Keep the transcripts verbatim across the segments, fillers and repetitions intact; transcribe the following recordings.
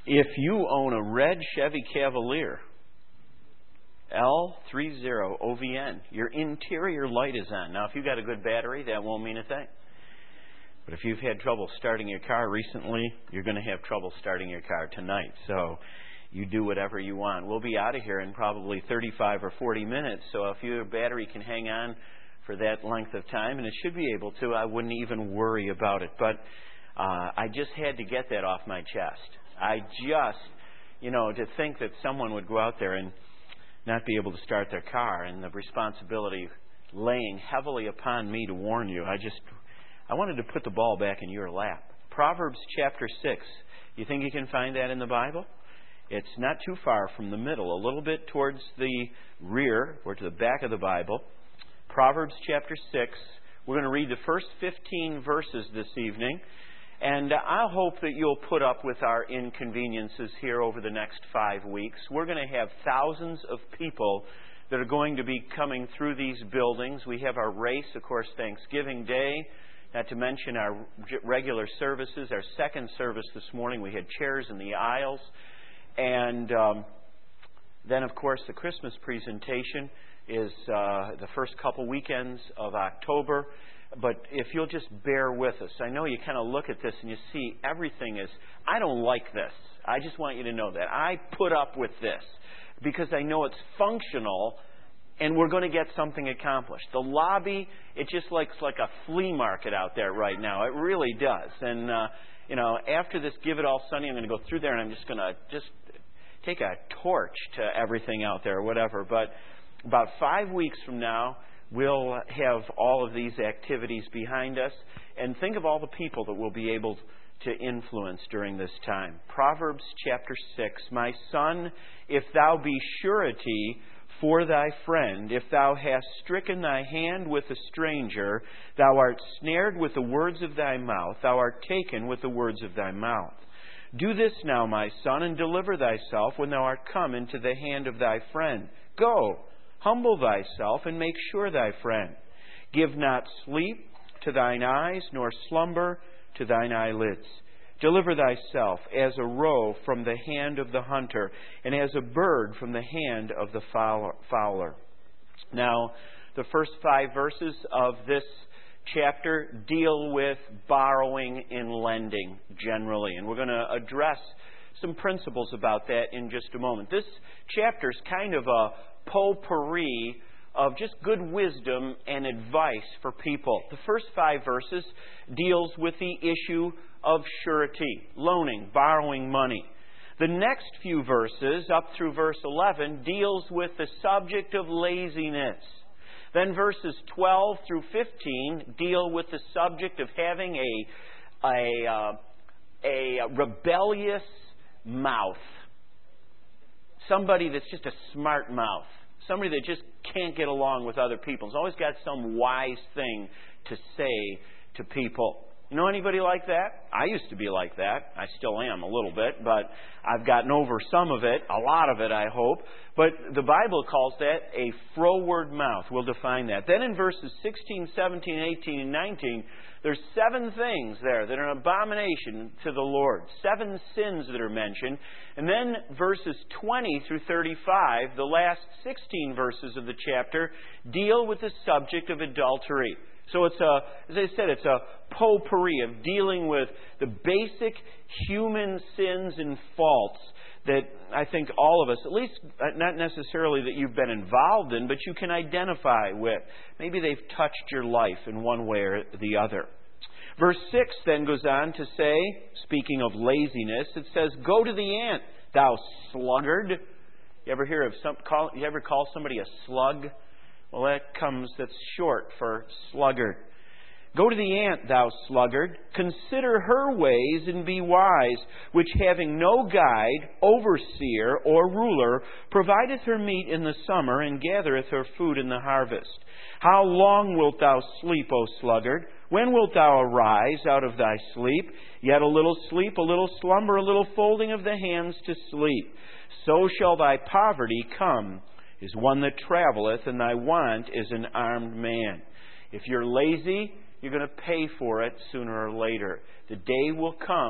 If you own a red Chevy Cavalier, L thirty O V N, your interior light is on. Now, if you've got a good battery, that won't mean a thing. But if you've had trouble starting your car recently, you're going to have trouble starting your car tonight. So you do whatever you want. We'll be out of here in probably thirty-five or forty minutes. So if your battery can hang on for that length of time, and it should be able to, I wouldn't even worry about it. But uh, I just had to get that off my chest. I just, you know, to think that someone would go out there and not be able to start their car, and the responsibility laying heavily upon me to warn you. I just, I wanted to put the ball back in your lap. Proverbs chapter six. You think you can find that in the Bible? It's not too far from the middle, a little bit towards the rear or to the back of the Bible. Proverbs chapter six. We're going to read the first fifteen verses this evening. And I hope that you'll put up with our inconveniences here over the next five weeks. We're going to have thousands of people that are going to be coming through these buildings. We have our race, of course, Thanksgiving Day, not to mention our regular services. Our second service this morning, we had chairs in the aisles. And um, then, of course, the Christmas presentation is uh, the first couple weekends of October. But if you'll just bear with us, I know you kind of look at this and you see everything is, I don't like this. I just want you to know that. I put up with this because I know it's functional and we're going to get something accomplished. The lobby, it just looks like a flea market out there right now. It really does. And, uh, you know, after this Give It All Sunday, I'm going to go through there and I'm just going to just take a torch to everything out there or whatever. But about five weeks from now, we'll have all of these activities behind us. And think of all the people that we'll be able to influence during this time. Proverbs chapter six. My son, if thou be surety for thy friend, if thou hast stricken thy hand with a stranger, thou art snared with the words of thy mouth, thou art taken with the words of thy mouth. Do this now, my son, and deliver thyself when thou art come into the hand of thy friend. Go, humble thyself, and make sure thy friend. Give not sleep to thine eyes, nor slumber to thine eyelids. Deliver thyself as a roe from the hand of the hunter, and as a bird from the hand of the fowler. Now, the first five verses of this chapter deal with borrowing and lending generally, and we're going to address some principles about that in just a moment. This chapter is kind of a potpourri of just good wisdom and advice for people. The first five verses deals with the issue of surety, loaning, borrowing money. The next few verses, up through verse eleven, deals with the subject of laziness. Then verses twelve through fifteen deal with the subject of having a, a, uh, a rebellious mouth. Somebody that's just a smart mouth. Somebody that just can't get along with other people. Has always got some wise thing to say to people. You know anybody like that? I used to be like that. I still am a little bit, but I've gotten over some of it, a lot of it, I hope. But the Bible calls that a froward mouth. We'll define that. Then in verses sixteen, seventeen, eighteen, and nineteen, there's seven things there that are an abomination to the Lord. Seven sins that are mentioned. And then verses twenty through thirty-five, the last sixteen verses of the chapter, deal with the subject of adultery. So it's a, as I said, it's a potpourri of dealing with the basic human sins and faults that I think all of us, at least not necessarily that you've been involved in, but you can identify with. Maybe they've touched your life in one way or the other. Verse six then goes on to say, speaking of laziness, it says, "Go to the ant, thou sluggard." You ever hear of some? Call, you ever call somebody a slug? Well, that comes, that's short for sluggard. "Go to the ant, thou sluggard. Consider her ways and be wise, which having no guide, overseer, or ruler, provideth her meat in the summer and gathereth her food in the harvest. How long wilt thou sleep, O sluggard? When wilt thou arise out of thy sleep? Yet a little sleep, a little slumber, a little folding of the hands to sleep. So shall thy poverty come, is one that traveleth, and thy want is an armed man." If you're lazy, you're going to pay for it sooner or later. The day will come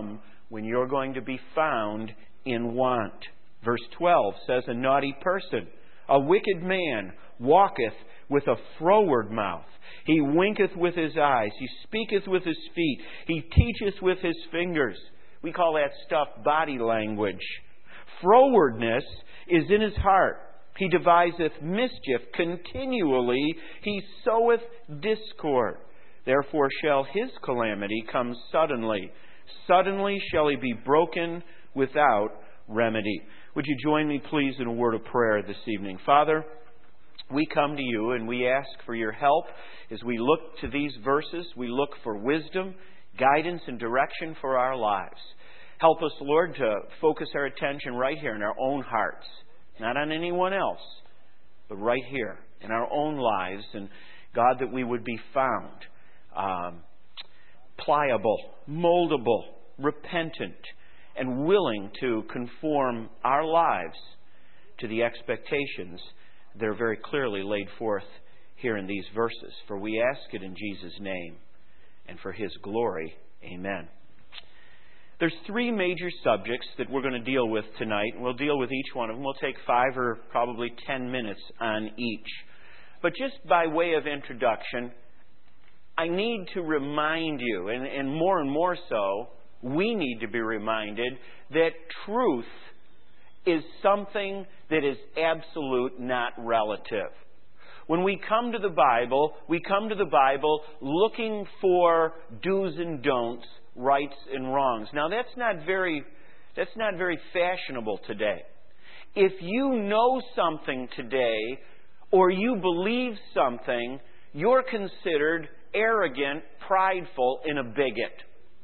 when you're going to be found in want. Verse twelve says, a naughty person, a wicked man, walketh with a froward mouth. He winketh with his eyes. He speaketh with his feet. He teacheth with his fingers. We call that stuff body language. Frowardness is in his heart. He deviseth mischief continually. He soweth discord. Therefore shall his calamity come suddenly. Suddenly shall he be broken without remedy. Would you join me, please, in a word of prayer this evening? Father, we come to you and we ask for your help as we look to these verses. We look for wisdom, guidance, and direction for our lives. Help us, Lord, to focus our attention right here in our own hearts, not on anyone else, but right here in our own lives. And God, that we would be found um, pliable, moldable, repentant, and willing to conform our lives to the expectations that are very clearly laid forth here in these verses. For we ask it in Jesus' name and for His glory. Amen. There's three major subjects that we're going to deal with tonight. We'll deal with each one of them. We'll take five or probably ten minutes on each. But just by way of introduction, I need to remind you, and, and more and more so, we need to be reminded that truth is something that is absolute, not relative. When we come to the Bible, we come to the Bible looking for do's and don'ts, rights and wrongs. Now that's not very that's not very fashionable today. If you know something today or you believe something, you're considered arrogant, prideful, and a bigot.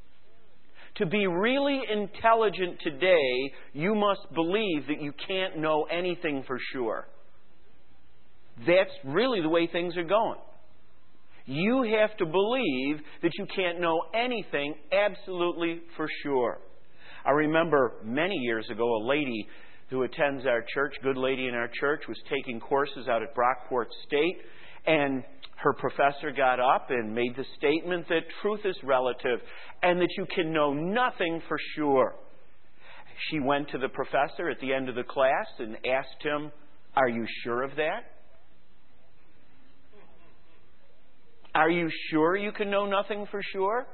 To be really intelligent today, you must believe that you can't know anything for sure. That's really the way things are going. You have to believe that you can't know anything absolutely for sure. I remember many years ago, a lady who attends our church, good lady in our church, was taking courses out at Brockport State, and her professor got up and made the statement that truth is relative and that you can know nothing for sure. She went to the professor at the end of the class and asked him, "Are you sure of that? Are you sure you can know nothing for sure?"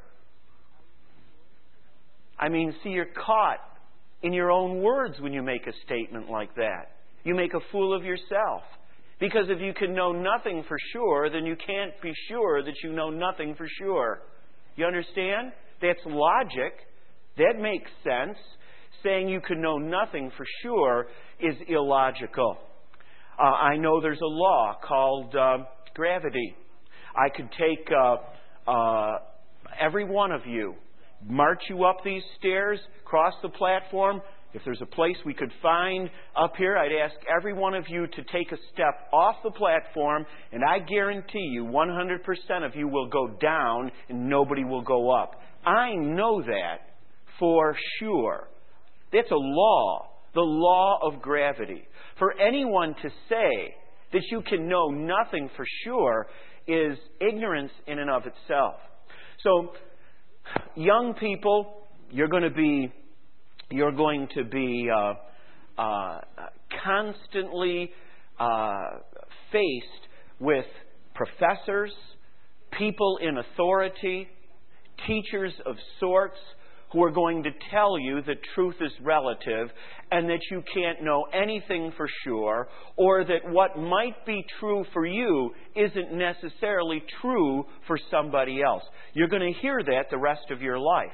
I mean, see, you're caught in your own words when you make a statement like that. You make a fool of yourself. Because if you can know nothing for sure, then you can't be sure that you know nothing for sure. You understand? That's logic. That makes sense. Saying you can know nothing for sure is illogical. Uh, I know there's a law called uh, gravity. I could take uh, uh, every one of you, march you up these stairs, cross the platform. If there's a place we could find up here, I'd ask every one of you to take a step off the platform, and I guarantee you one hundred percent of you will go down and nobody will go up. I know that for sure. That's a law, the law of gravity. For anyone to say that you can know nothing for sure is ignorance in and of itself. So, young people, you're going to be you're going to be uh, uh, constantly uh, faced with professors, people in authority, teachers of sorts, who are going to tell you that truth is relative and that you can't know anything for sure, or that what might be true for you isn't necessarily true for somebody else. You're going to hear that the rest of your life.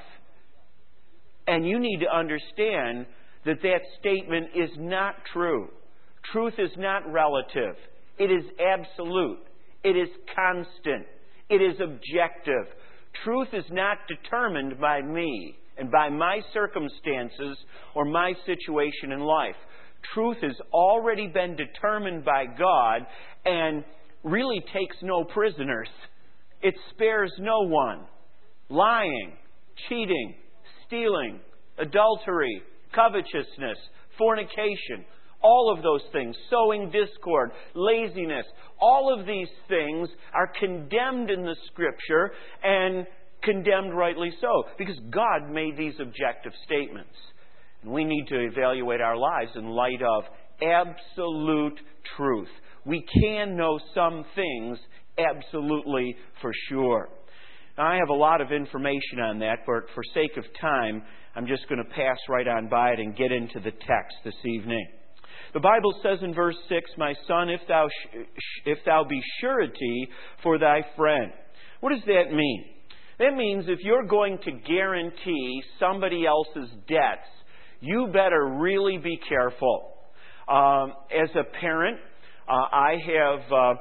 And you need to understand that that statement is not true. Truth is not relative. It is absolute. It is constant. It is objective. Truth is not determined by me and by my circumstances or my situation in life. Truth has already been determined by God and really takes no prisoners. It spares no one. Lying, cheating, stealing, adultery, covetousness, fornication, all of those things, sowing discord, laziness, all of these things are condemned in the Scripture, and condemned rightly so, because God made these objective statements. And we need to evaluate our lives in light of absolute truth. We can know some things absolutely for sure. Now, I have a lot of information on that, but for sake of time, I'm just going to pass right on by it and get into the text this evening. The Bible says in verse six, "My son, if thou sh- if thou be surety for thy friend." What does that mean? That means if you're going to guarantee somebody else's debts, you better really be careful. Um, as a parent, uh, I have uh,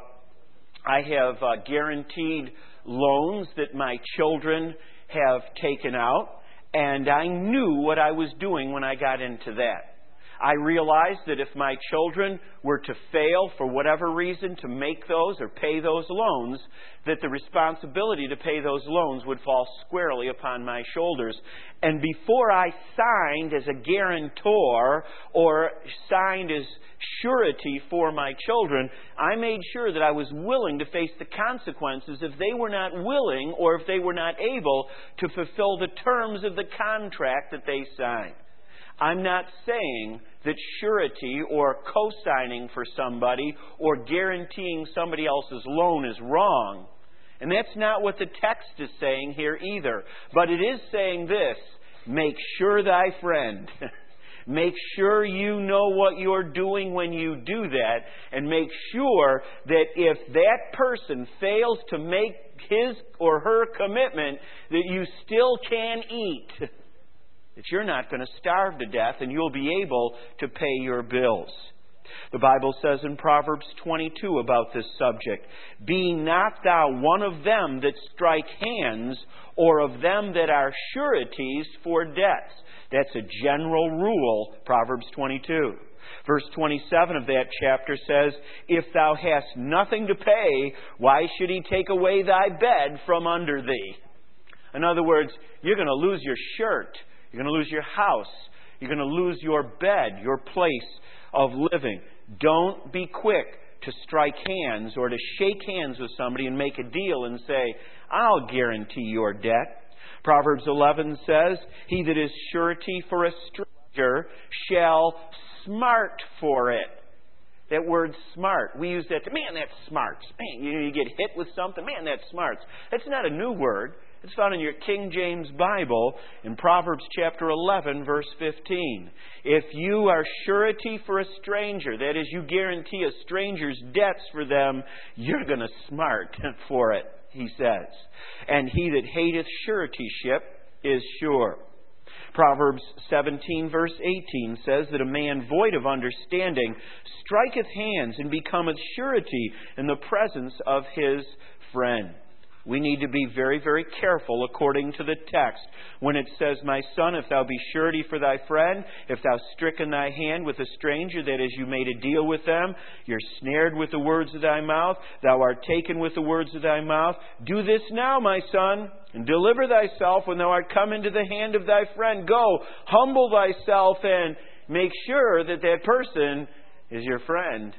I have uh, guaranteed loans that my children have taken out, and I knew what I was doing when I got into that. I realized that if my children were to fail for whatever reason to make those or pay those loans, that the responsibility to pay those loans would fall squarely upon my shoulders. And before I signed as a guarantor or signed as surety for my children, I made sure that I was willing to face the consequences if they were not willing or if they were not able to fulfill the terms of the contract that they signed. I'm not saying that surety or co-signing for somebody or guaranteeing somebody else's loan is wrong. And that's not what the text is saying here either. But it is saying this: make sure thy friend. Make sure you know what you're doing when you do that. And make sure that if that person fails to make his or her commitment, that you still can eat. That you're not going to starve to death and you'll be able to pay your bills. The Bible says in Proverbs twenty-two about this subject, "Be not thou one of them that strike hands, or of them that are sureties for debts." That's a general rule, Proverbs twenty-two. Verse twenty-seven of that chapter says, "If thou hast nothing to pay, why should he take away thy bed from under thee?" In other words, you're going to lose your shirt. You're going to lose your house. You're going to lose your bed, your place of living. Don't be quick to strike hands or to shake hands with somebody and make a deal and say, "I'll guarantee your debt." Proverbs eleven says, "He that is surety for a stranger shall smart for it." That word smart, we use that to, man, that smarts. Man, you, you get hit with something, man, that smarts. That's not a new word. It's found in your King James Bible in Proverbs chapter eleven, verse fifteen. If you are surety for a stranger, that is, you guarantee a stranger's debts for them, you're going to smart for it, he says. And he that hateth suretyship is sure. Proverbs seventeen, verse eighteen says that a man void of understanding striketh hands and becometh surety in the presence of his friend. We need to be very, very careful according to the text. When it says, "My son, if thou be surety for thy friend, if thou stricken thy hand with a stranger, that is, you made a deal with them, you're snared with the words of thy mouth, thou art taken with the words of thy mouth. Do this now, my son, and deliver thyself when thou art come into the hand of thy friend. Go, humble thyself, and make sure that that person is your friend."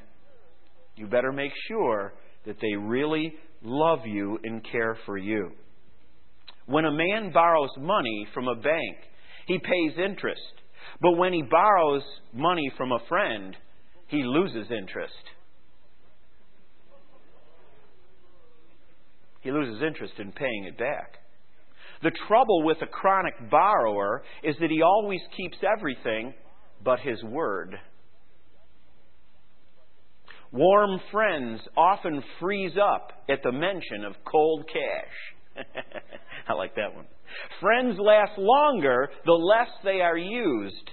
You better make sure that they really love you and care for you. When a man borrows money from a bank, he pays interest. But when he borrows money from a friend, he loses interest. He loses interest in paying it back. The trouble with a chronic borrower is that he always keeps everything but his word. Warm friends often freeze up at the mention of cold cash. I like that one. Friends last longer the less they are used.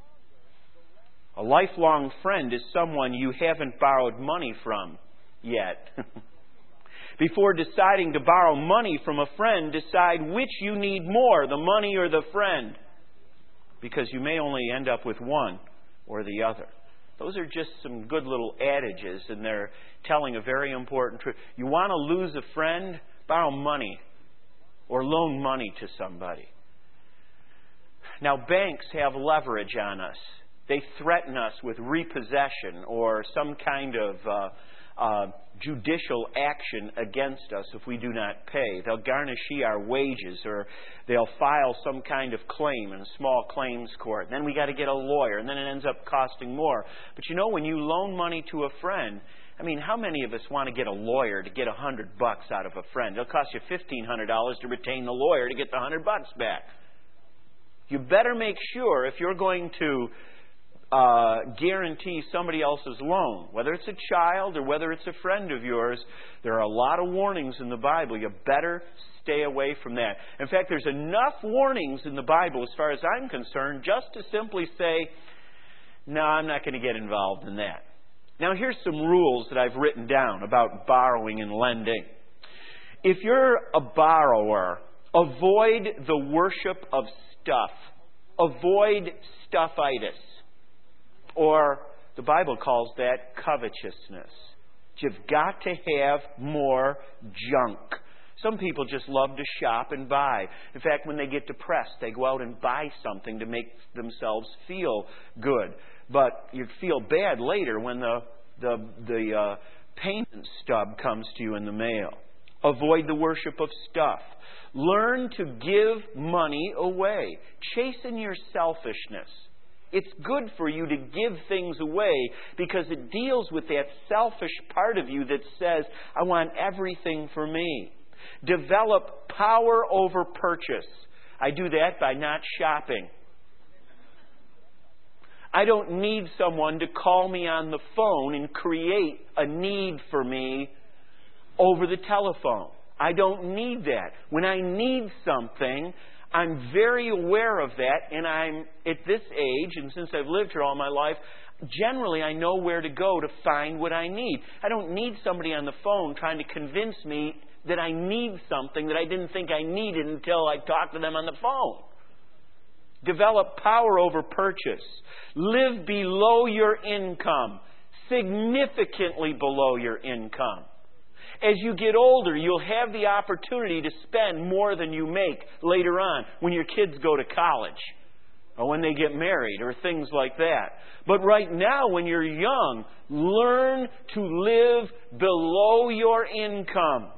A lifelong friend is someone you haven't borrowed money from yet. Before deciding to borrow money from a friend, decide which you need more, the money or the friend. Because you may only end up with one or the other. Those are just some good little adages, and they're telling a very important truth. You want to lose a friend? Borrow money or loan money to somebody. Now, banks have leverage on us. They threaten us with repossession or some kind of uh, uh, judicial action against us if we do not pay. They'll garnish our wages, or they'll file some kind of claim in a small claims court. And then we got to get a lawyer, and then it ends up costing more. But you know, when you loan money to a friend, I mean, how many of us want to get a lawyer to get a hundred bucks out of a friend? It'll cost you fifteen hundred dollars to retain the lawyer to get the hundred bucks back. You better make sure if you're going to Uh, guarantee somebody else's loan, whether it's a child or whether it's a friend of yours, there are a lot of warnings in the Bible. You better stay away from that. In fact, there's enough warnings in the Bible, as far as I'm concerned, just to simply say, no, I'm not going to get involved in that. Now, here's some rules that I've written down about borrowing and lending. If you're a borrower, avoid the worship of stuff. Avoid stuffitis. Or the Bible calls that covetousness. You've got to have more junk. Some people just love to shop and buy. In fact, when they get depressed, they go out and buy something to make themselves feel good. But you feel bad later when the the the uh, payment stub comes to you in the mail. Avoid the worship of stuff. Learn to give money away. Chasten your selfishness. It's good for you to give things away because it deals with that selfish part of you that says, I want everything for me. Develop power over purchase. I do that by not shopping. I don't need someone to call me on the phone and create a need for me over the telephone. I don't need that. When I need something, I'm very aware of that, and I'm at this age, and since I've lived here all my life, generally I know where to go to find what I need. I don't need somebody on the phone trying to convince me that I need something that I didn't think I needed until I talked to them on the phone. Develop power over purchase. Live below your income, significantly below your income. As you get older, you'll have the opportunity to spend more than you make later on when your kids go to college or when they get married or things like that. But right now, when you're young, learn to live below your income.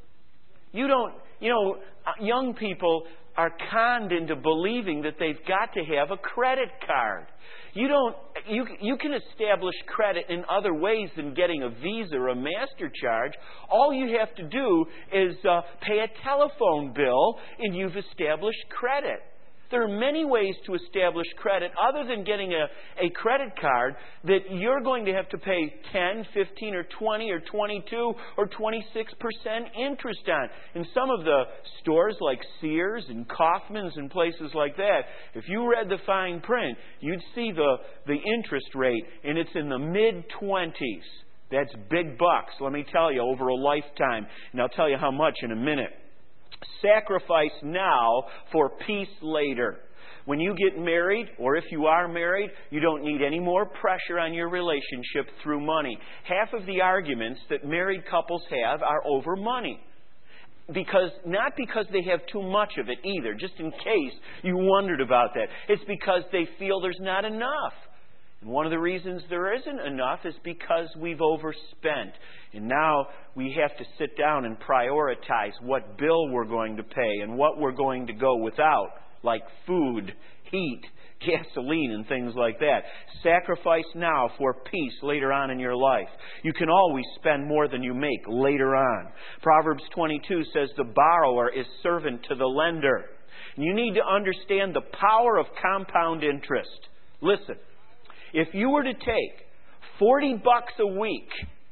You don't, you know, young people are conned into believing that they've got to have a credit card. You don't. You you can establish credit in other ways than getting a Visa or a MasterCard. All you have to do is uh, pay a telephone bill, and you've established credit. There are many ways to establish credit other than getting a, a credit card that you're going to have to pay ten, fifteen, or twenty, or twenty-two, or twenty-six percent interest on. In some of the stores like Sears and Kaufman's and places like that, if you read the fine print, you'd see the, the interest rate, and it's in the mid-twenties. That's big bucks, let me tell you, over a lifetime. And I'll tell you how much in a minute. Sacrifice now for peace later. When you get married, or if you are married, you don't need any more pressure on your relationship through money. Half of the arguments that married couples have are over money. Because, not because they have too much of it either, just in case you wondered about that. It's because they feel there's not enough. And one of the reasons there isn't enough is because we've overspent. And now we have to sit down and prioritize what bill we're going to pay and what we're going to go without, like food, heat, gasoline, and things like that. Sacrifice now for peace later on in your life. You can always spend more than you make later on. Proverbs twenty-two says the borrower is servant to the lender. And you need to understand the power of compound interest. Listen. If you were to take forty bucks a week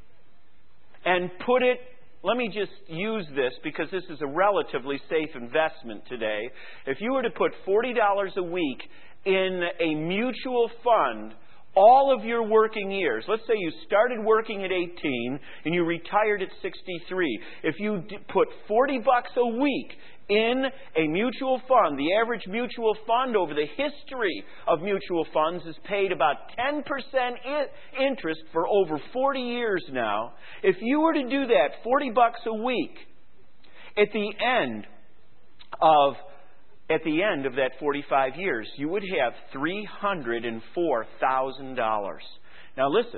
and put it, let me just use this because this is a relatively safe investment today. If you were to put forty dollars a week in a mutual fund all of your working years, let's say you started working at eighteen and you retired at sixty-three. If you put forty bucks a week in a mutual fund, the average mutual fund over the history of mutual funds has paid about ten percent interest for over forty years now. If you were to do that, forty bucks a week, at the end of At the end of that forty-five years, you would have three hundred four thousand dollars. Now listen,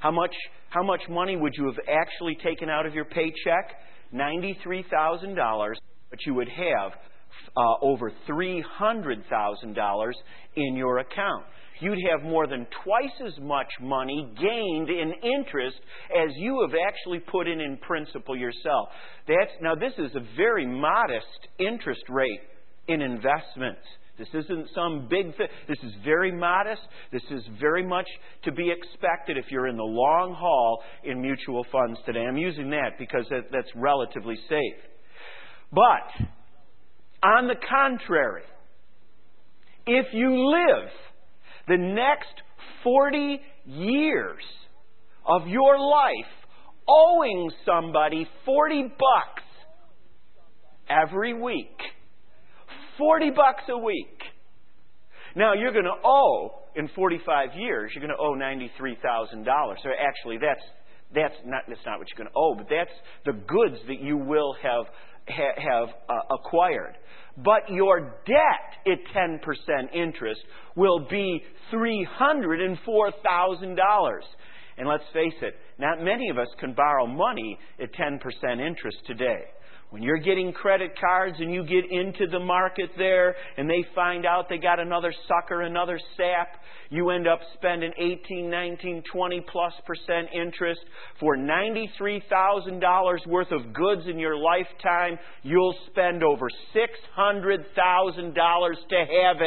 How much, how much money would you have actually taken out of your paycheck? ninety-three thousand dollars, but you would have uh, over three hundred thousand dollars in your account. You'd have more than twice as much money gained in interest as you have actually put in in principal yourself. That's, now, this is a very modest interest rate in investments. This isn't some big thing. This is very modest. This is very much to be expected if you're in the long haul in mutual funds today. I'm using that because that, that's relatively safe. But, on the contrary, if you live the next forty years of your life owing somebody forty bucks every week, forty bucks a week. Now, you're going to owe, in forty-five years, you're going to owe ninety-three thousand dollars. So actually, that's that's not that's not what you're going to owe, but that's the goods that you will have ha, have uh, acquired. But your debt at ten percent interest will be three hundred four thousand dollars. And let's face it, not many of us can borrow money at ten percent interest today. When you're getting credit cards and you get into the market there and they find out they got another sucker, another sap, you end up spending eighteen, nineteen, twenty plus percent interest for ninety-three thousand dollars worth of goods in your lifetime. You'll spend over six hundred thousand dollars to have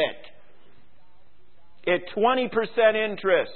it at twenty percent interest.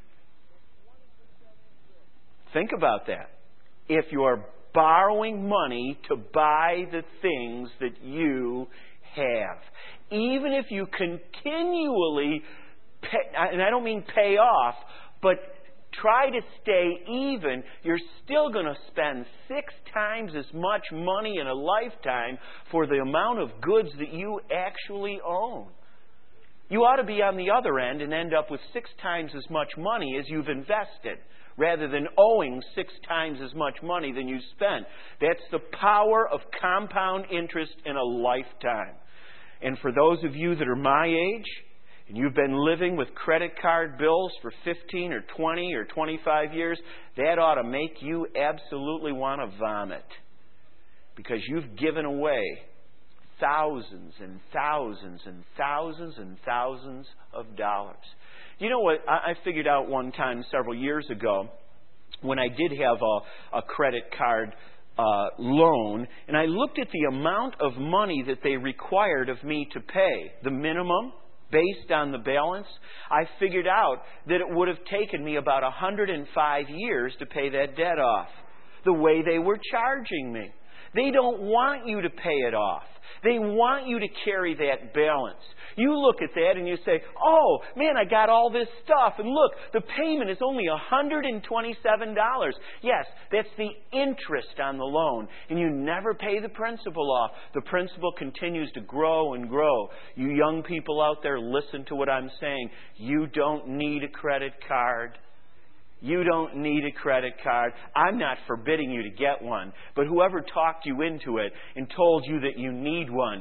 Think about that. If you're borrowing money to buy the things that you have, even if you continually pay, and I don't mean pay off, but try to stay even, you're still going to spend six times as much money in a lifetime for the amount of goods that you actually own. You ought to be on the other end and end up with six times as much money as you've invested, rather than owing six times as much money than you spent. That's the power of compound interest in a lifetime. And for those of you that are my age, and you've been living with credit card bills for fifteen or twenty or twenty-five years, that ought to make you absolutely want to vomit. Because you've given away thousands and thousands and thousands and thousands of dollars. You know what I figured out one time several years ago when I did have a, a credit card uh, loan, and I looked at the amount of money that they required of me to pay, the minimum based on the balance. I figured out that it would have taken me about one hundred five years to pay that debt off, the way they were charging me. They don't want you to pay it off. They want you to carry that balance. You look at that and you say, oh, man, I got all this stuff. And look, the payment is only one hundred twenty-seven dollars. Yes, that's the interest on the loan. And you never pay the principal off. The principal continues to grow and grow. You young people out there, listen to what I'm saying. You don't need a credit card. You don't need a credit card. I'm not forbidding you to get one. But whoever talked you into it and told you that you need one,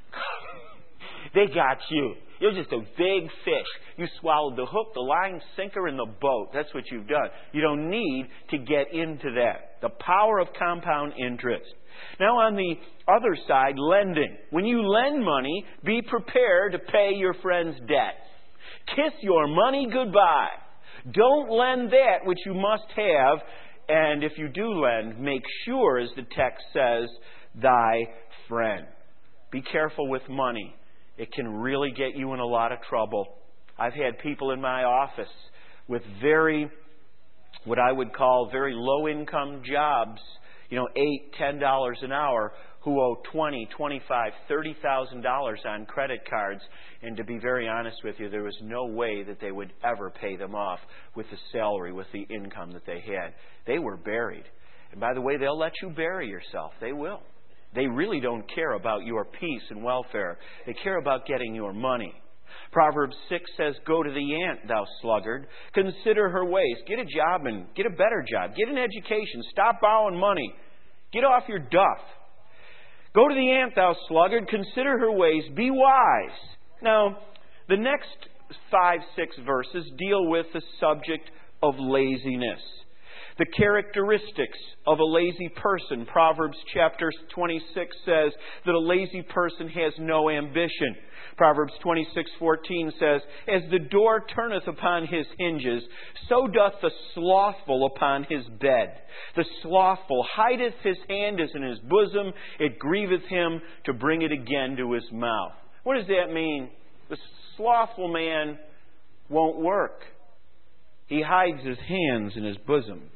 they got you. You're just a big fish. You swallowed the hook, the line, sinker, and the boat. That's what you've done. You don't need to get into that. The power of compound interest. Now on the other side, lending. When you lend money, be prepared to pay your friend's debt. Kiss your money goodbye. Don't lend that which you must have. And if you do lend, make sure, as the text says, thy friend. Be careful with money. It can really get you in a lot of trouble. I've had people in my office with very, what I would call very low-income jobs, you know, eight, ten dollars an hour, who owe twenty, twenty-five, thirty thousand dollars on credit cards. And to be very honest with you, there was no way that they would ever pay them off with the salary, with the income that they had. They were buried. And by the way, they'll let you bury yourself. They will. They really don't care about your peace and welfare. They care about getting your money. Proverbs six says, go to the ant, thou sluggard. Consider her ways. Get a job and get a better job. Get an education. Stop borrowing money. Get off your duff. Go to the ant, thou sluggard. Consider her ways. Be wise. Now, the next five, six verses deal with the subject of laziness. The characteristics of a lazy person. Proverbs chapter twenty-six says that a lazy person has no ambition. Proverbs twenty-six fourteen says, "As the door turneth upon his hinges, so doth the slothful upon his bed. The slothful hideth his hand as in his bosom, it grieveth him to bring it again to his mouth." What does that mean? The slothful man won't work. He hides his hands in his bosom.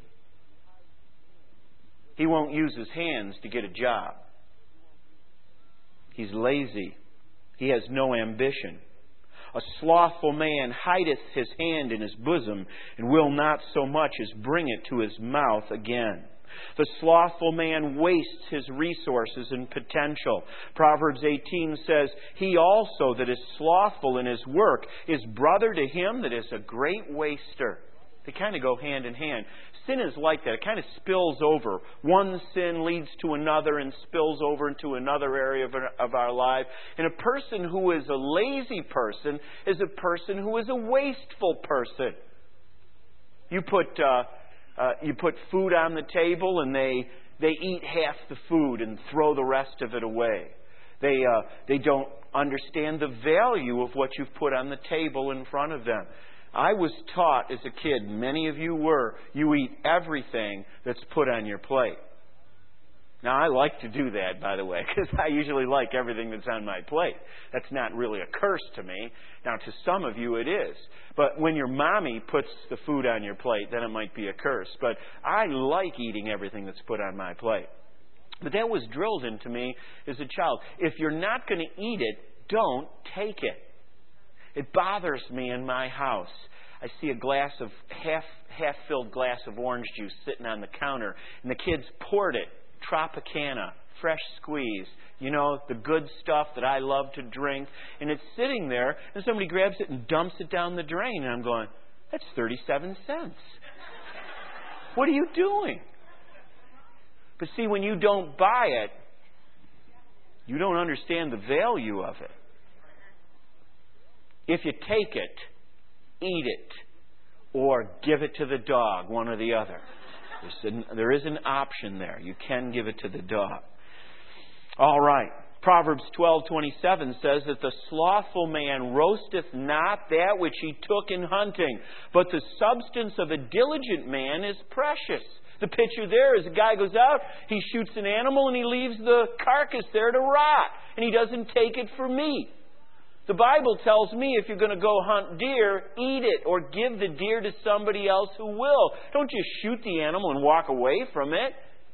He won't use his hands to get a job. He's lazy. He has no ambition. A slothful man hideth his hand in his bosom, and will not so much as bring it to his mouth again. The slothful man wastes his resources and potential. Proverbs eighteen says, "He also that is slothful in his work is brother to him that is a great waster." They kind of go hand in hand. Sin is like that. It kind of spills over. One sin leads to another and spills over into another area of our, of our life. And a person who is a lazy person is a person who is a wasteful person. You put uh, uh, you put food on the table and they they eat half the food and throw the rest of it away. They uh, they don't understand the value of what you've put on the table in front of them. I was taught as a kid, many of you were, you eat everything that's put on your plate. Now, I like to do that, by the way, because I usually like everything that's on my plate. That's not really a curse to me. Now, to some of you, it is. But when your mommy puts the food on your plate, then it might be a curse. But I like eating everything that's put on my plate. But that was drilled into me as a child. If you're not going to eat it, don't take it. It bothers me in my house. I see a glass of half half filled glass of orange juice sitting on the counter, and the kids poured it, Tropicana, fresh squeeze, you know, the good stuff that I love to drink, and it's sitting there, and somebody grabs it and dumps it down the drain, and I'm going, that's thirty-seven cents. What are you doing? But see, when you don't buy it, you don't understand the value of it. If you take it, eat it, or give it to the dog, one or the other. An, there is an option there. You can give it to the dog. All right. Proverbs twelve twenty-seven says that the slothful man roasteth not that which he took in hunting, but the substance of a diligent man is precious. The picture there is a guy goes out, he shoots an animal, and he leaves the carcass there to rot, and he doesn't take it for meat. The Bible tells me if you're going to go hunt deer, eat it or give the deer to somebody else who will. Don't just shoot the animal and walk away from it.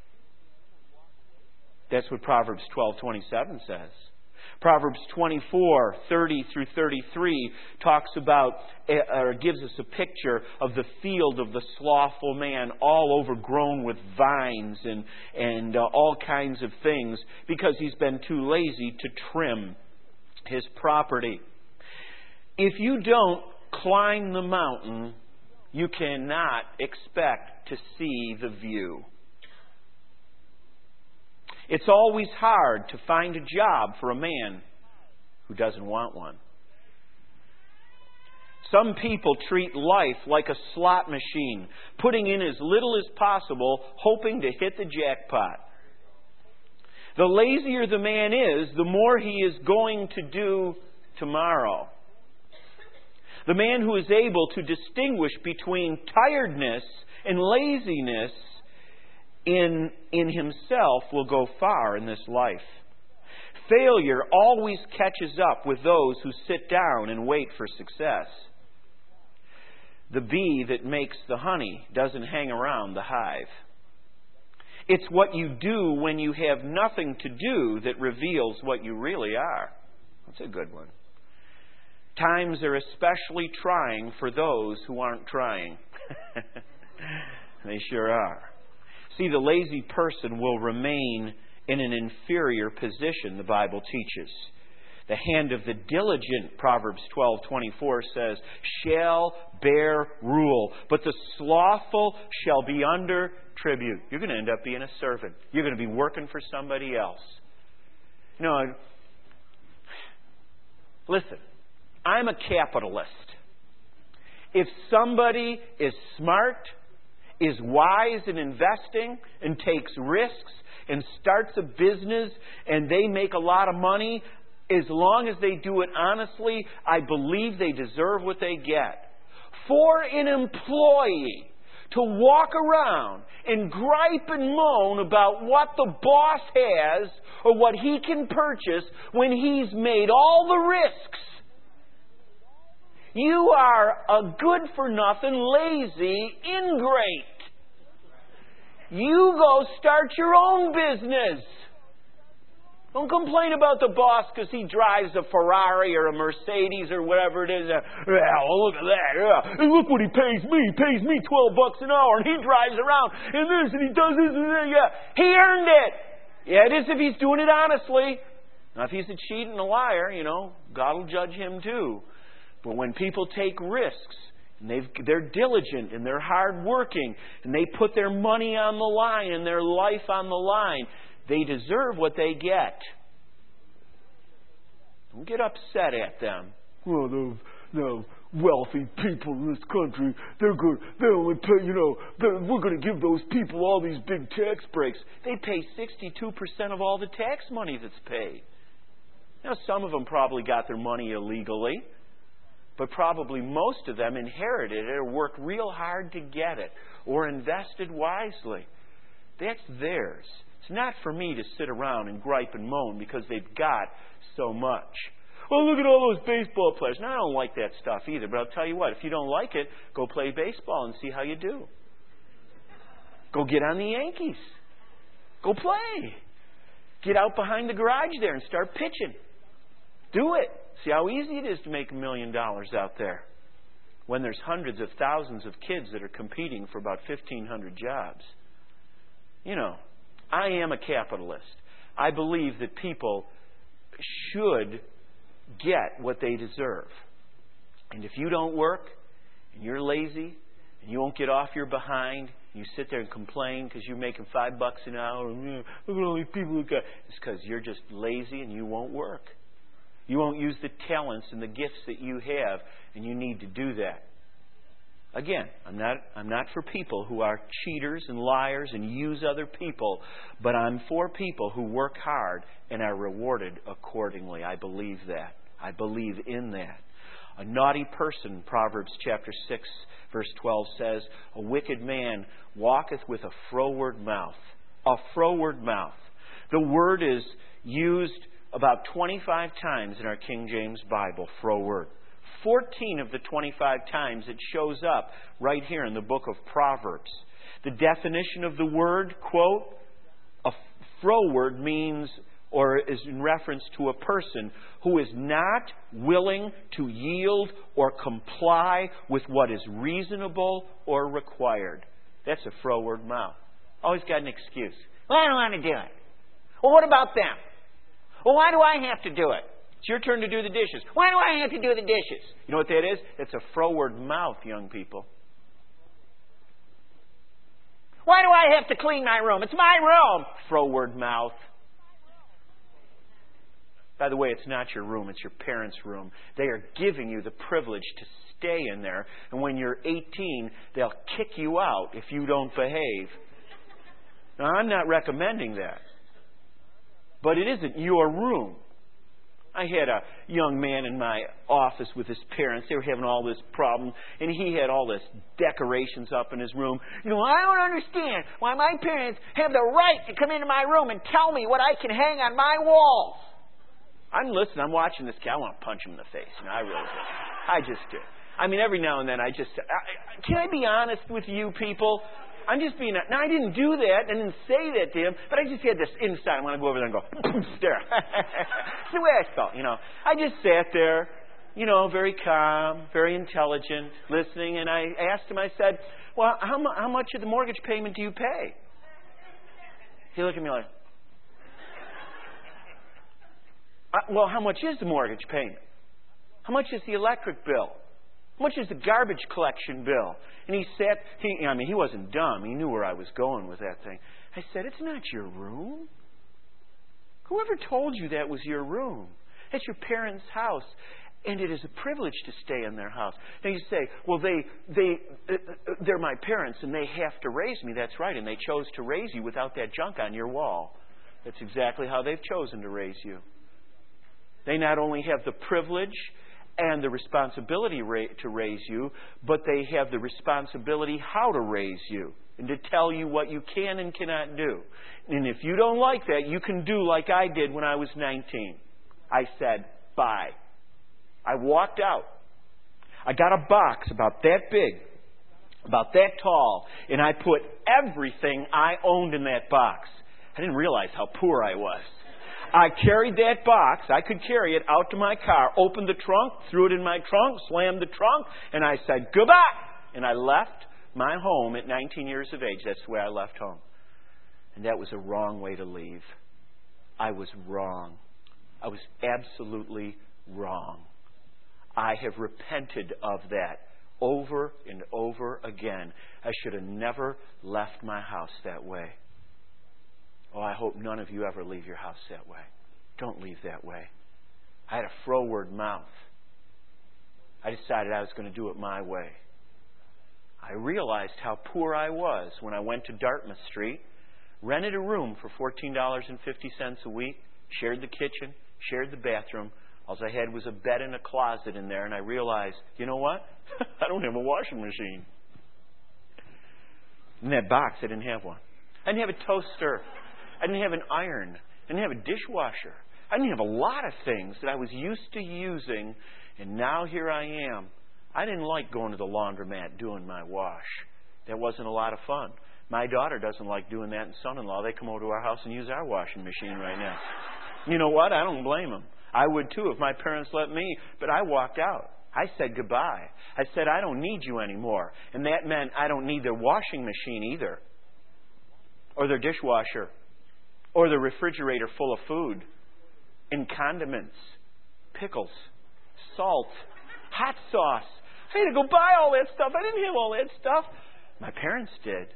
That's what Proverbs twelve twenty-seven says. Proverbs twenty-four thirty through thirty-three talks about, or gives us a picture of the field of the slothful man, all overgrown with vines and, and uh, all kinds of things because he's been too lazy to trim his property. If you don't climb the mountain, you cannot expect to see the view. It's always hard to find a job for a man who doesn't want one. Some people treat life like a slot machine, putting in as little as possible, hoping to hit the jackpot. The lazier the man is, the more he is going to do tomorrow. The man who is able to distinguish between tiredness and laziness in, in himself will go far in this life. Failure always catches up with those who sit down and wait for success. The bee that makes the honey doesn't hang around the hive. It's what you do when you have nothing to do that reveals what you really are. That's a good one. Times are especially trying for those who aren't trying. They sure are. See, the lazy person will remain in an inferior position, the Bible teaches. The hand of the diligent, Proverbs twelve twenty-four says, shall bear rule, but the slothful shall be under tribute. You're going to end up being a servant. You're going to be working for somebody else. You know, listen, I'm a capitalist. If somebody is smart, is wise in investing, and takes risks, and starts a business, and they make a lot of money, as long as they do it honestly, I believe they deserve what they get. For an employee to walk around and gripe and moan about what the boss has or what he can purchase when he's made all the risks, you are a good-for-nothing, lazy ingrate. You go start your own business. Don't complain about the boss because he drives a Ferrari or a Mercedes or whatever it is. Yeah, look at that. Yeah. And look what he pays me. He pays me twelve bucks an hour, and he drives around and this and he does this and that. Yeah, he earned it. Yeah, it is if he's doing it honestly. Now, if he's a cheat and a liar, you know, God will judge him too. But when people take risks, and they've, they're diligent and they're hardworking, and they put their money on the line and their life on the line, they deserve what they get. Don't get upset at them. Well, those, those wealthy people in this country, they're good. They only pay, you know, we're going to give those people all these big tax breaks. They pay sixty-two percent of all the tax money that's paid. Now, some of them probably got their money illegally, but probably most of them inherited it or worked real hard to get it or invested wisely. That's theirs. It's not for me to sit around and gripe and moan because they've got so much. Oh, look at all those baseball players. Now, I don't like that stuff either, but I'll tell you what, if you don't like it, go play baseball and see how you do. Go get on the Yankees. Go play. Get out behind the garage there and start pitching. Do it. See how easy it is to make a million dollars out there when there's hundreds of thousands of kids that are competing for about fifteen hundred jobs. You know, I am a capitalist. I believe that people should get what they deserve. And if you don't work, and you're lazy, and you won't get off your behind, and you sit there and complain because you're making five bucks an hour, and, look at all these people who got... It's because you're just lazy and you won't work. You won't use the talents and the gifts that you have, and you need to do that. Again, I'm not, I'm not for people who are cheaters and liars and use other people, but I'm for people who work hard and are rewarded accordingly. I believe that. I believe in that. A naughty person, Proverbs chapter six, verse twelve says, a wicked man walketh with a froward mouth. A froward mouth. The word is used about twenty-five times in our King James Bible, froward. fourteen of the twenty-five times it shows up right here in the book of Proverbs. The definition of the word, quote, a froward means or is in reference to a person who is not willing to yield or comply with what is reasonable or required. That's a froward mouth. Always got an excuse. Well, I don't want to do it. Well, what about them? Well, why do I have to do it? It's your turn to do the dishes. Why do I have to do the dishes? You know what that is? It's a froward mouth, young people. Why do I have to clean my room? It's my room. Froward mouth. By the way, it's not your room. It's your parents' room. They are giving you the privilege to stay in there. And when you're eighteen, they'll kick you out if you don't behave. Now, I'm not recommending that. But it isn't your room. I had a young man in my office with his parents. They were having all this problem, and he had all this decorations up in his room. You know, I don't understand why my parents have the right to come into my room and tell me what I can hang on my walls. I'm listening. I'm watching this kid. I want to punch him in the face. You know, I really do. I just do. I mean, every now and then I just... I, can I be honest with you people? I'm just being... Now, I didn't do that. I didn't say that to him. But I just had this inside. I want to go over there and go... there. It's the way I felt, you know. I just sat there, you know, very calm, very intelligent, listening. And I asked him, I said, well, how, mu- how much of the mortgage payment do you pay? He looked at me like... Uh, well, how much is the mortgage payment? How much is the electric bill? How much is the garbage collection bill? And he sat, he, I mean, he wasn't dumb. He knew where I was going with that thing. I said, it's not your room. Whoever told you that was your room? That's your parents' house. And it is a privilege to stay in their house. Now you say, well, they, they, they're my parents and they have to raise me. That's right. And they chose to raise you without that junk on your wall. That's exactly how they've chosen to raise you. They not only have the privilege and the responsibility to raise you, but they have the responsibility how to raise you and to tell you what you can and cannot do. And if you don't like that, you can do like I did when I was nineteen. I said, bye. I walked out. I got a box about that big, about that tall, and I put everything I owned in that box. I didn't realize how poor I was. I carried that box, I could carry it out to my car, opened the trunk, threw it in my trunk, slammed the trunk, and I said, goodbye! And I left my home at nineteen years of age. That's the way I left home. And that was a wrong way to leave. I was wrong. I was absolutely wrong. I have repented of that over and over again. I should have never left my house that way. Oh, I hope none of you ever leave your house that way. Don't leave that way. I had a froward mouth. I decided I was going to do it my way. I realized how poor I was when I went to Dartmouth Street, rented a room for fourteen dollars and fifty cents a week, shared the kitchen, shared the bathroom. All I had was a bed and a closet in there, and I realized, you know what? I don't have a washing machine. In that box, I didn't have one. I didn't have a toaster. I didn't have an iron. I didn't have a dishwasher. I didn't have a lot of things that I was used to using, and now here I am. I didn't like going to the laundromat doing my wash. That wasn't a lot of fun. My daughter doesn't like doing that, and son-in-law, they come over to our house and use our washing machine right now. You know what? I don't blame them. I would too if my parents let me, but I walked out. I said goodbye. I said, I don't need you anymore. And that meant I don't need their washing machine either, or their dishwasher, or the refrigerator full of food, and condiments, pickles, salt, hot sauce. I had to go buy all that stuff. I didn't have all that stuff. My parents did.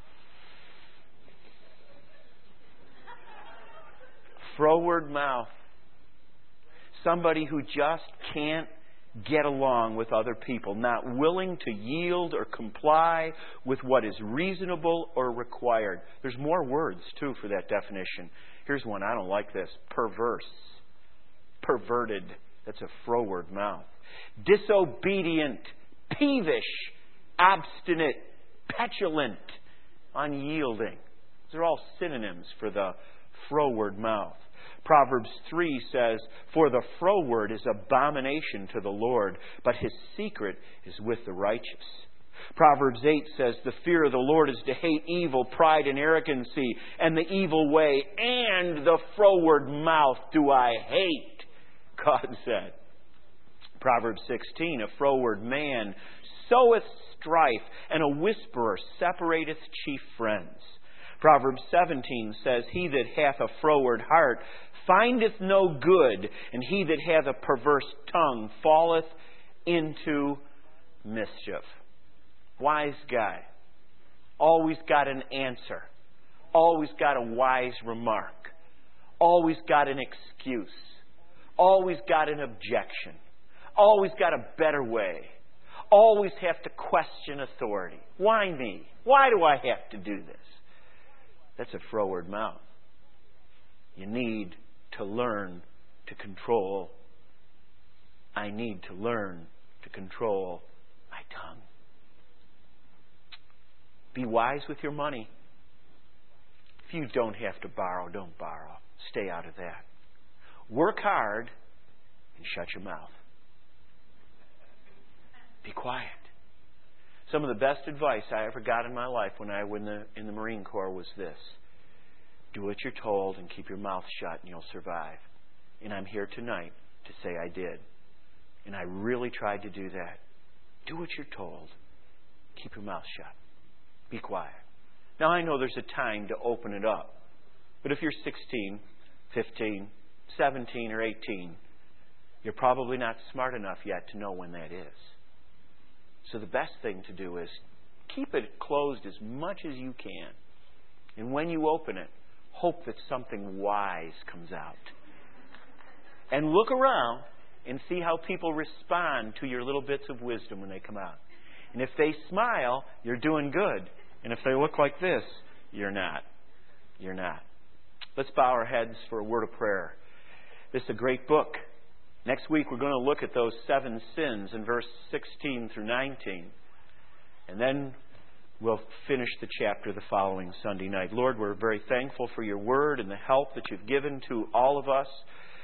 Froward mouth. Somebody who just can't get along with other people, not willing to yield or comply with what is reasonable or required. There's more words, too, for that definition. Here's one. I don't like this. Perverse. Perverted. That's a froward mouth. Disobedient. Peevish. Obstinate. Petulant. Unyielding. These are all synonyms for the froward mouth. Proverbs three says, for the froward is abomination to the Lord, but his secret is with the righteous. Proverbs eight says, the fear of the Lord is to hate evil, pride and arrogancy, and the evil way, and the froward mouth do I hate, God said. Proverbs sixteen, a froward man soweth strife, and a whisperer separateth chief friends. Proverbs seventeen says, he that hath a froward heart findeth no good, and he that hath a perverse tongue falleth into mischief. Wise guy. Always got an answer. Always got a wise remark. Always got an excuse. Always got an objection. Always got a better way. Always have to question authority. Why me? Why do I have to do this? That's a froward mouth. You need to learn to control. I need to learn to control my tongue. Be wise with your money. If you don't have to borrow, don't borrow. Stay out of that. Work hard and shut your mouth. Be quiet. Some of the best advice I ever got in my life when I was in the, in the Marine Corps was this. Do what you're told and keep your mouth shut and you'll survive. And I'm here tonight to say I did. And I really tried to do that. Do what you're told. Keep your mouth shut. Be quiet. Now I know there's a time to open it up. But if you're sixteen, fifteen, seventeen, or eighteen, you're probably not smart enough yet to know when that is. So the best thing to do is keep it closed as much as you can. And when you open it, hope that something wise comes out. And look around and see how people respond to your little bits of wisdom when they come out. And if they smile, you're doing good. And if they look like this, you're not. You're not. Let's bow our heads for a word of prayer. This is a great book. Next week we're going to look at those seven sins in verse sixteen through nineteen. And then we'll finish the chapter the following Sunday night. Lord, we're very thankful for your word and the help that you've given to all of us.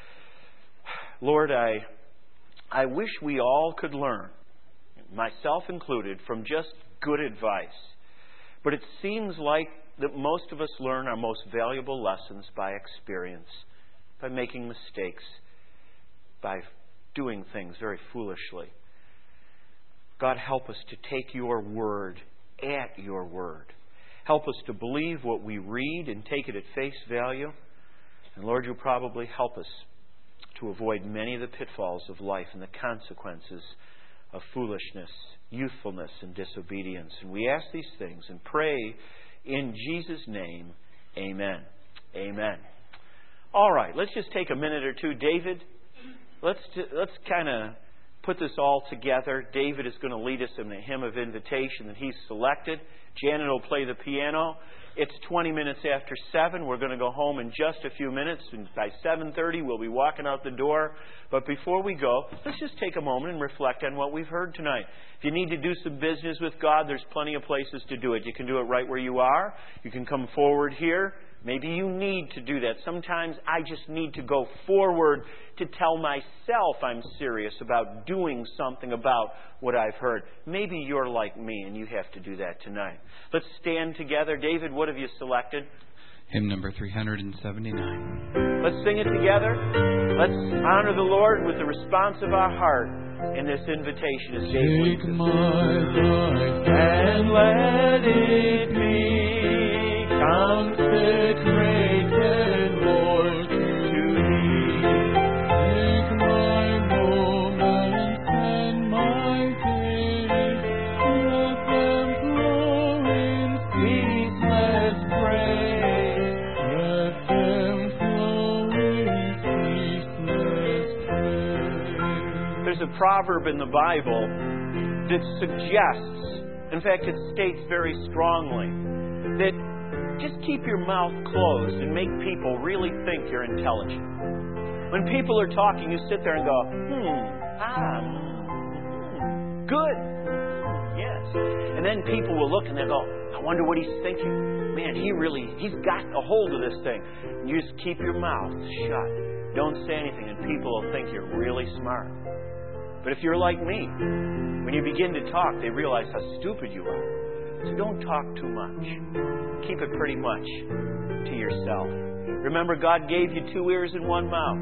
Lord, I, I wish we all could learn, myself included, from just good advice. But it seems like that most of us learn our most valuable lessons by experience, by making mistakes, by doing things very foolishly. God, help us to take your word at your word. Help us to believe what we read and take it at face value. And Lord, you'll probably help us to avoid many of the pitfalls of life and the consequences of foolishness, youthfulness, and disobedience. And we ask these things and pray in Jesus' name, amen. Amen. All right, let's just take a minute or two. David, let's let's kind of put this all together. David is going to lead us in the hymn of invitation that he's selected. Janet will play the piano. It's twenty minutes after seven. We're going to go home in just a few minutes. And by seven thirty, we'll be walking out the door. But before we go, let's just take a moment and reflect on what we've heard tonight. If you need to do some business with God, there's plenty of places to do it. You can do it right where you are. You can come forward here. Maybe you need to do that. Sometimes I just need to go forward to tell myself I'm serious about doing something about what I've heard. Maybe you're like me and you have to do that tonight. Let's stand together. David, what have you selected? Hymn number three hundred seventy-nine. Let's sing it together. Let's honor the Lord with the response of our heart in this invitation as David leads us. Take my life and let it be consecrated, Lord, to Thee. Take my moments and my days, let them flow in ceaseless praise. Let them flow in ceaseless praise. There's a proverb in the Bible that suggests, in fact, it states very strongly, that just keep your mouth closed and make people really think you're intelligent. When people are talking, you sit there and go, hmm, ah, hmm, good, yes. And then people will look and they'll go, I wonder what he's thinking. Man, he really, he's got a hold of this thing. And you just keep your mouth shut. Don't say anything, and people will think you're really smart. But if you're like me, when you begin to talk, they realize how stupid you are. So don't talk too much. Keep it pretty much to yourself. Remember, God gave you two ears and one mouth.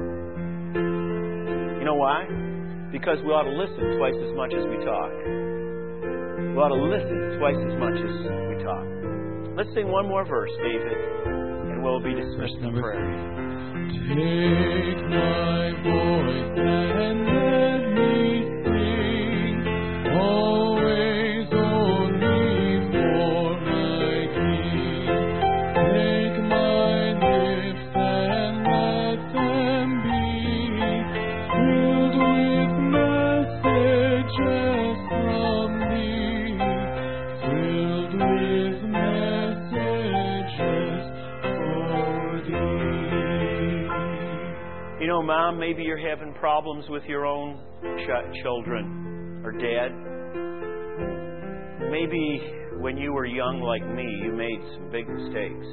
You know why? Because we ought to listen twice as much as we talk. We ought to listen twice as much as we talk. Let's sing one more verse, David, and we'll be dismissed in prayer. Take my voice and let me sing, always only for my King. Take my lips and let them be filled with messages from Thee, filled with messages for Thee. You know, Mom, maybe you're having problems with your own ch- children or Dad. Maybe when you were young like me, you made some big mistakes.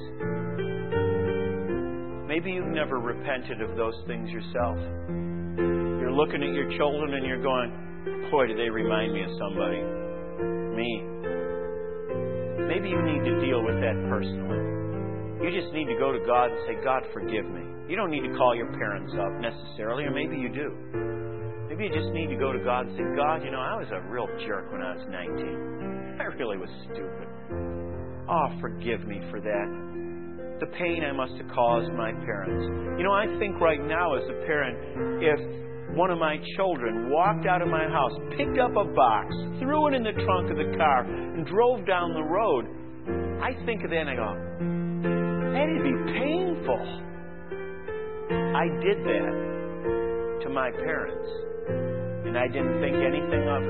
Maybe you've never repented of those things yourself. You're looking at your children and you're going, boy, do they remind me of somebody. Me. Maybe you need to deal with that personally. You just need to go to God and say, God, forgive me. You don't need to call your parents up necessarily, or maybe you do. Maybe you just need to go to God and say, God, you know, I was a real jerk when I was nineteen. I really was stupid. Oh, forgive me for that. The pain I must have caused my parents. You know, I think right now as a parent, if one of my children walked out of my house, picked up a box, threw it in the trunk of the car, and drove down the road, I think of that and I go, that'd be painful. I did that to my parents, and I didn't think anything of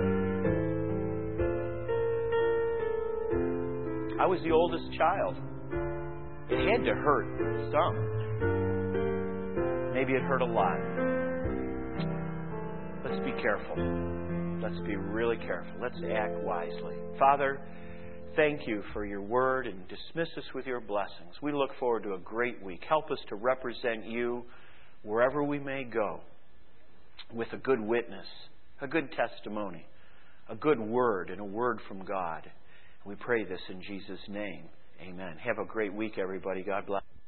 it. I was the oldest child. It had to hurt some. Maybe it hurt a lot. Let's be careful. Let's be really careful. Let's act wisely. Father, thank you for your word, and dismiss us with your blessings. We look forward to a great week. Help us to represent you wherever we may go with a good witness, a good testimony, a good word, and a word from God. We pray this in Jesus' name. Amen. Have a great week, everybody. God bless.